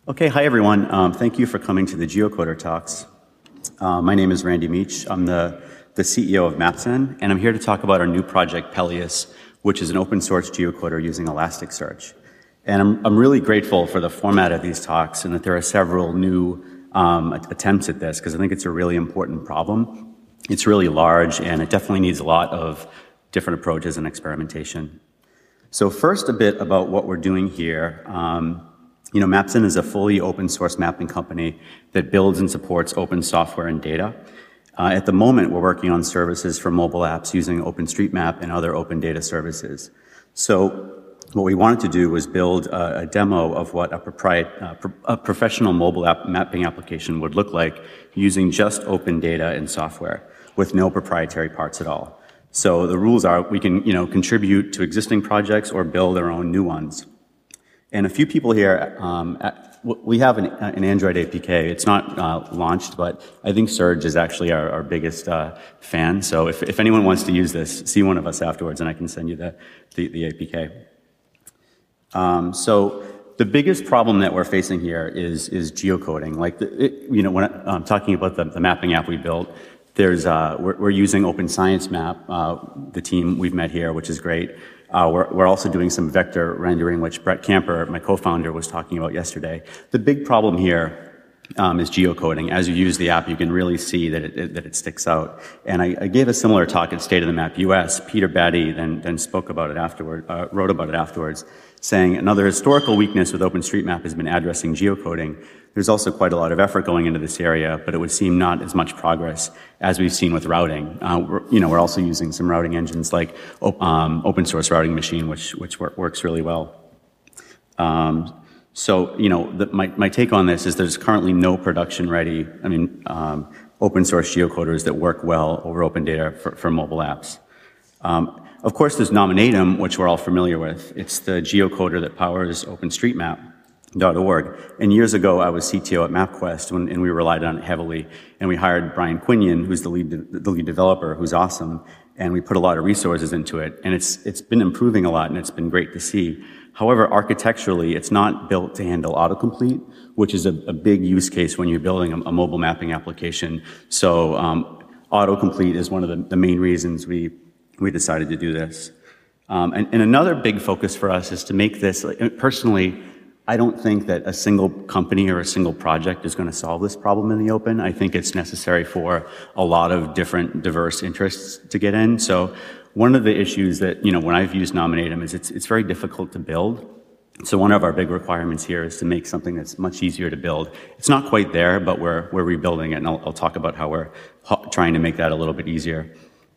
Okay, hi everyone. Thank you for coming to the GeoCoder Talks. My name is Randy Meach. I'm the CEO of Mapzen, and I'm here to talk about our new project, Peleus, which is an open source geocoder using Elasticsearch. And I'm really grateful for the format of these talks and that there are several new attempts at this, because I think it's a really important problem. It's really large, and it definitely needs a lot of different approaches and experimentation. So first, a bit about what we're doing here. Mapzen is a fully open source mapping company that builds and supports open software and data. At the moment, we're working on services for mobile apps using OpenStreetMap and other open data services. So what we wanted to do was build a demo of what a professional mobile app mapping application would look like using just open data and software with no proprietary parts at all. So the rules are we can contribute to existing projects or build our own new ones. And a few people here, we have an Android APK. It's not launched, but I think Serge is actually our biggest fan. So if anyone wants to use this, see one of us afterwards, and I can send you the APK. So the biggest problem that we're facing here is geocoding. Like when I'm talking about the mapping app we built, we're using Open Science Map, the team we've met here, which is great. We're also doing some vector rendering, which Brett Camper, my co-founder, was talking about yesterday. The big problem here is geocoding. As you use the app, you can really see that it sticks out. And I gave a similar talk at State of the Map US. Peter Batty then spoke about it afterward, wrote about it afterwards, saying another historical weakness with OpenStreetMap has been addressing geocoding. There's also quite a lot of effort going into this area, but it would seem not as much progress as we've seen with routing. We're also using some routing engines like Open Source Routing Machine, which works really well. My take on this is there's currently no production-ready, open source geocoders that work well over open data for mobile apps. Of course, there's Nominatum, which we're all familiar with. It's the geocoder that powers OpenStreetMap.org. And years ago, I was CTO at MapQuest, and we relied on it heavily. And we hired Brian Quinion, who's the lead developer, who's awesome. And we put a lot of resources into it. And it's been improving a lot, and it's been great to see. However, architecturally, it's not built to handle autocomplete, which is a big use case when you're building a mobile mapping application. So autocomplete is one of the main reasons we decided to do this. And another big focus for us is to make this, personally, I don't think that a single company or a single project is going to solve this problem in the open. I think it's necessary for a lot of different diverse interests to get in. So one of the issues that, when I've used Nominatum is it's very difficult to build. So one of our big requirements here is to make something that's much easier to build. It's not quite there, but we're rebuilding it, and I'll talk about how we're trying to make that a little bit easier.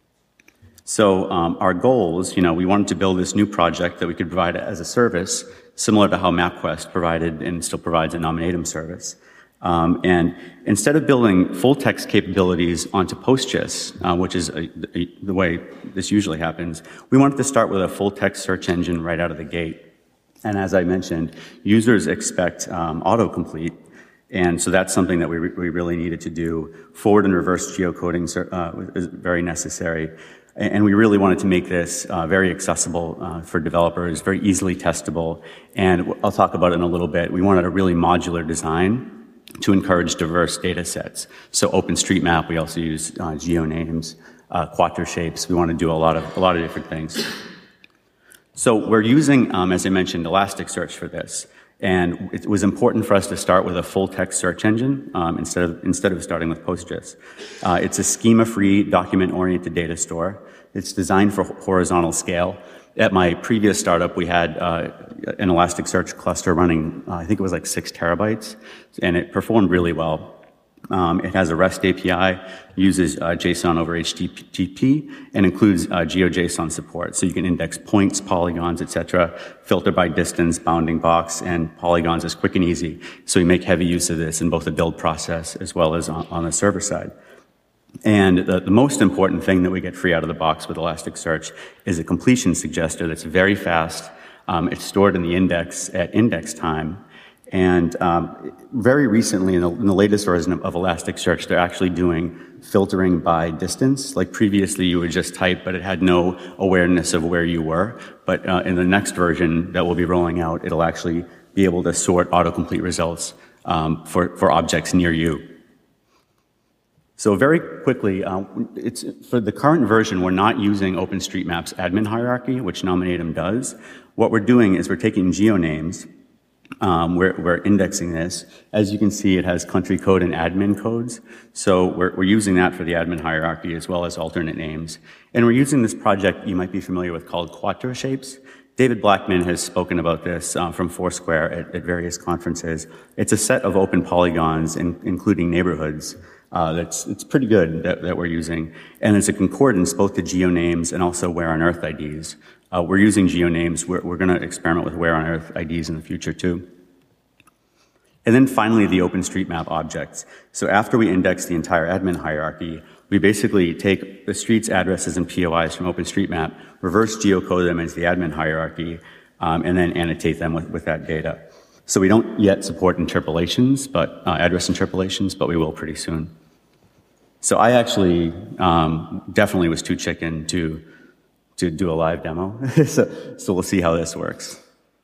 So our goals, we wanted to build this new project that we could provide as a service, similar to how MapQuest provided and still provides a Nominatum service. And instead of building full text capabilities onto PostGIS, which is the way this usually happens, we wanted to start with a full text search engine right out of the gate. And as I mentioned, users expect autocomplete. And so that's something that we really needed to do. Forward and reverse geocoding is very necessary. And we really wanted to make this very accessible for developers, very easily testable. And I'll talk about it in a little bit. We wanted a really modular design to encourage diverse data sets. So OpenStreetMap, we also use GeoNames, QuatraShapes. We want to do a lot of different things. So we're using, as I mentioned, Elasticsearch for this. And it was important for us to start with a full text search engine instead of starting with PostGIS. It's a schema-free, document-oriented data store. It's designed for horizontal scale. At my previous startup, we had an Elasticsearch cluster running, I think it was like 6 terabytes, and it performed really well. It has a REST API, uses JSON over HTTP, and includes GeoJSON support. So you can index points, polygons, etc., filter by distance, bounding box, and polygons is quick and easy. So we make heavy use of this in both the build process as well as on the server side. And the most important thing that we get free out of the box with Elasticsearch is a completion suggester that's very fast. It's stored in the index at index time. And very recently, in the latest version of Elasticsearch, they're actually doing filtering by distance. Like previously, you would just type, but it had no awareness of where you were. But in the next version that we'll be rolling out, it'll actually be able to sort autocomplete results for objects near you. So very quickly, for the current version, we're not using OpenStreetMap's admin hierarchy, which Nominatum does. What we're doing is we're taking geonames, we're indexing this. As you can see, it has country code and admin codes. So we're using that for the admin hierarchy as well as alternate names. And we're using this project you might be familiar with called QuatroShapes. David Blackman has spoken about this from Foursquare at various conferences. It's a set of open polygons, including neighborhoods. It's pretty good that we're using. And it's a concordance both to geonames and also where on earth IDs. We're using geonames. We're going to experiment with where on earth IDs in the future too. And then finally, the OpenStreetMap objects. So after we index the entire admin hierarchy, we basically take the streets, addresses, and POIs from OpenStreetMap, reverse geocode them into the admin hierarchy, and then annotate them with that data. So we don't yet support interpolations, but address interpolations, but we will pretty soon. So I actually definitely was too chicken to do a live demo. so we'll see how this works.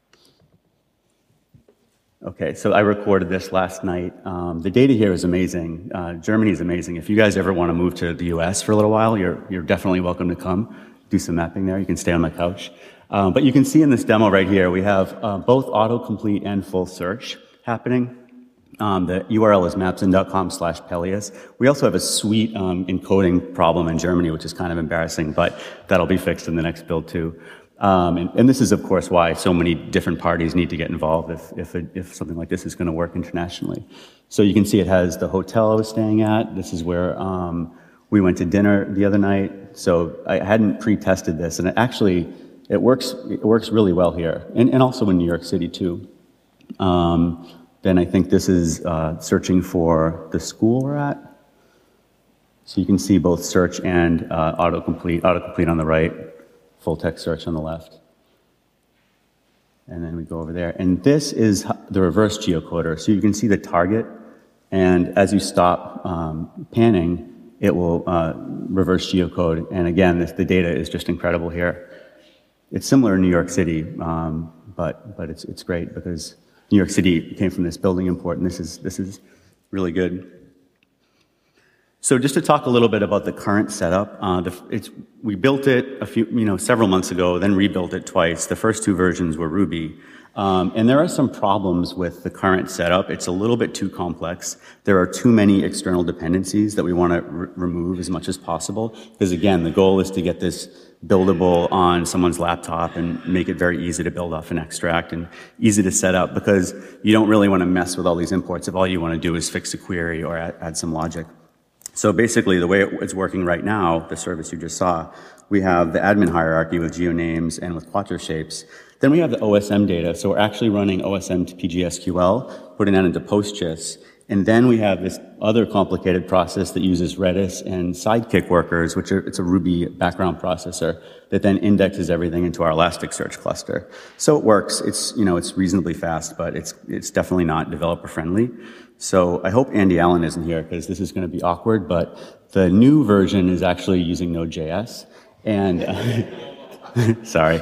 Okay, so I recorded this last night. The data here is amazing. Germany is amazing. If you guys ever want to move to the US for a little while, you're definitely welcome to come do some mapping there. You can stay on my couch. But you can see in this demo right here, we have both autocomplete and full search happening. The URL is mapsin.com/Peleus. We also have a sweet encoding problem in Germany, which is kind of embarrassing, but that'll be fixed in the next build too. And this is, of course, why so many different parties need to get involved if something like this is going to work internationally. So you can see it has the hotel I was staying at. This is where we went to dinner the other night. So I hadn't pre-tested this, and it works really well here, and also in New York City too. Then I think this is searching for the school we're at. So you can see both search and autocomplete on the right, full text search on the left. And then we go over there. And this is the reverse geocoder. So you can see the target, and as you stop panning, it will reverse geocode. And again, the data is just incredible here. It's similar in New York City, but it's great because New York City came from this building import, and this is really good. So just to talk a little bit about the current setup, we built it several months ago, then rebuilt it twice. The first two versions were Ruby. And there are some problems with the current setup. It's a little bit too complex. There are too many external dependencies that we want to remove as much as possible. Because again, the goal is to get this buildable on someone's laptop and make it very easy to build off an extract and easy to set up, because you don't really want to mess with all these imports if all you want to do is fix a query or add some logic. So basically, the way it's working right now, the service you just saw, we have the admin hierarchy with geonames and with QuatroShapes. Then we have the OSM data. So we're actually running OSM to PGSQL, putting that into PostGIS. And then we have this other complicated process that uses Redis and Sidekiq workers, it's a Ruby background processor that then indexes everything into our Elasticsearch cluster. So it works. It's reasonably fast, but it's definitely not developer friendly. So I hope Andy Allen isn't here because this is going to be awkward, but the new version is actually using Node.js. And sorry.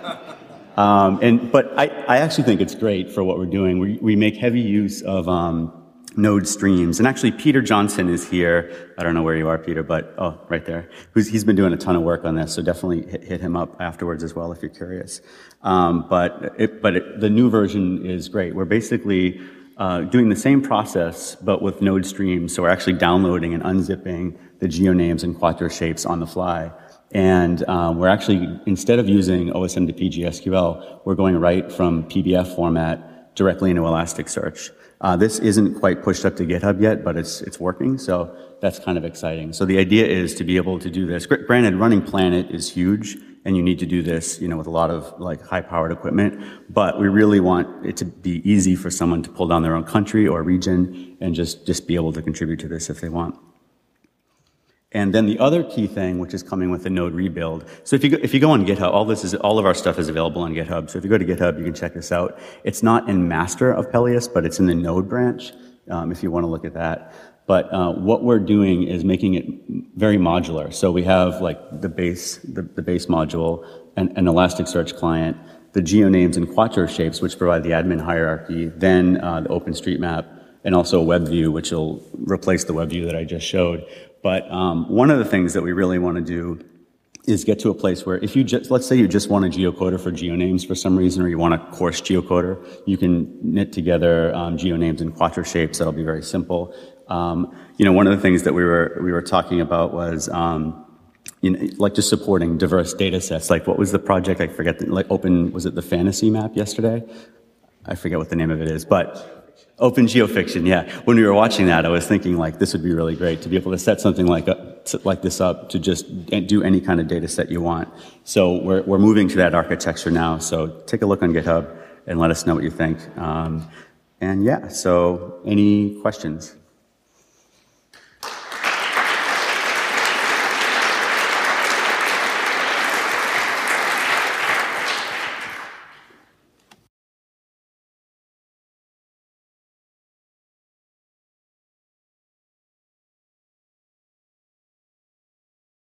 But I actually think it's great for what we're doing. We make heavy use of Node streams. And actually, Peter Johnson is here. I don't know where you are, Peter, but right there. He's been doing a ton of work on this, so definitely hit him up afterwards as well if you're curious. But the new version is great. We're basically doing the same process, but with Node streams. So we're actually downloading and unzipping the geonames and QuatroShapes on the fly. And we're actually, instead of using OSM to PGSQL, we're going right from PDF format directly into Elasticsearch. This isn't quite pushed up to GitHub yet, but it's working, so that's kind of exciting. So the idea is to be able to do this. Granted, running Planet is huge, and you need to do this, with a lot of high-powered equipment. But we really want it to be easy for someone to pull down their own country or region and just be able to contribute to this if they want. And then the other key thing, which is coming with the Node rebuild. So if you go on GitHub, all of our stuff is available on GitHub. So if you go to GitHub, you can check this out. It's not in master of Peleus, but it's in the Node branch, if you want to look at that. But what we're doing is making it very modular. So we have the base module, an Elasticsearch client, the geonames and Quattro shapes, which provide the admin hierarchy, then the OpenStreetMap, and also WebView, which will replace the WebView that I just showed. But one of the things that we really want to do is get to a place where if you just, let's say you just want a geocoder for geonames for some reason, or you want a coarse geocoder, you can knit together geonames and Quattro shapes. That'll be very simple. One of the things that we were talking about was, like just supporting diverse data sets. Like what was the project? I forget, was it the fantasy map yesterday? I forget what the name of it is, but Open Geofiction, yeah. When we were watching that, I was thinking like this would be really great to be able to set something like this up to just do any kind of data set you want. So we're moving to that architecture now. So take a look on GitHub and let us know what you think. And yeah, so any questions?